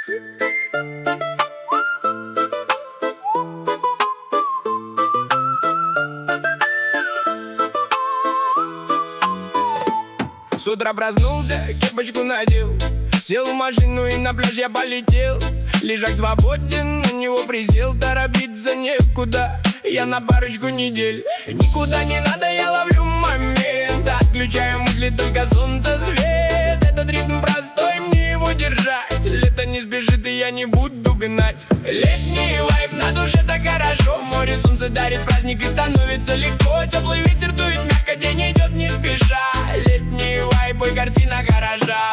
С утра проснулся, кепочку надел, сел в машину и на пляж я полетел. Лежак свободен, на него присел, торопиться некуда, я на парочку недель. Никуда не надо, я ловлю момент, отключаю мысли, только солнце свет. Этот ритм простой, мне его держать. Лето не спешит, и я не буду гнать. Летний вайб, на душе так хорошо. Море, солнце дарит праздник, и становится легко. Теплый ветер дует мягко, день идет не спеша. Летний вайб, и картина гаража.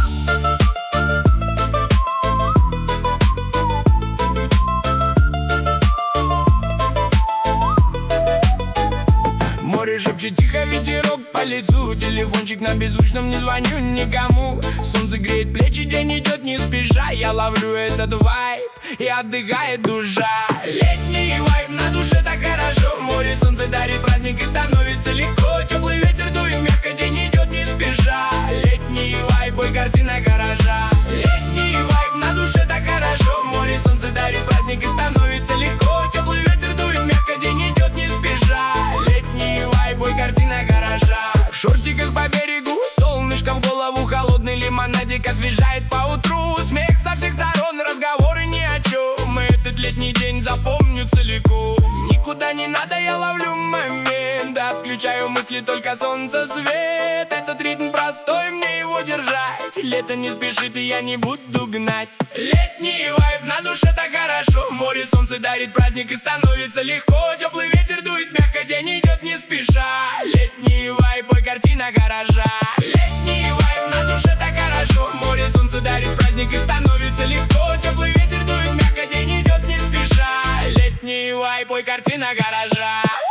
Море шепчет тихо, ветерок по лицу. Телефончик на беззвучном, не звоню никому. Солнце греет плечи, день идет не спеша. Я ловлю этот вайб, и отдыхает душа. Летний вайб, на душе так хорошо. Море, солнце дарит праздник, и становится легко. Теплый ветер дует мягко, день идет не спеша. Летний вайб, и картина гаража. Летний вайб, на душе так хорошо. Море, солнце дарит праздник, и становится легко. Теплый ветер дует мягко, день идет не спеша. Бой, картина гаража. В шортиках по берегу, солнышко в голову, холодный лимонадик освежает по утру. Смех со всех сторон, разговоры ни о чем. Этот летний день запомню целиком. Никуда не надо, я ловлю момент, отключаю мысли, только солнце свет. Этот ритм простой, мне его держать. Лето не спешит, и я не буду гнать. Летний вайб, на душе так хорошо. Море, солнце дарит праздник, и становится легко. Теплый ветер дует мягко, день идет не спеша. Летний вайб, ой, картина гаража. Летний вайб, на душе так хорошо. Море, солнце дарит праздник, и становится легко. Теплый ветер дует мягко, день идет не спеша. Летний вайб, ой, картина гаража.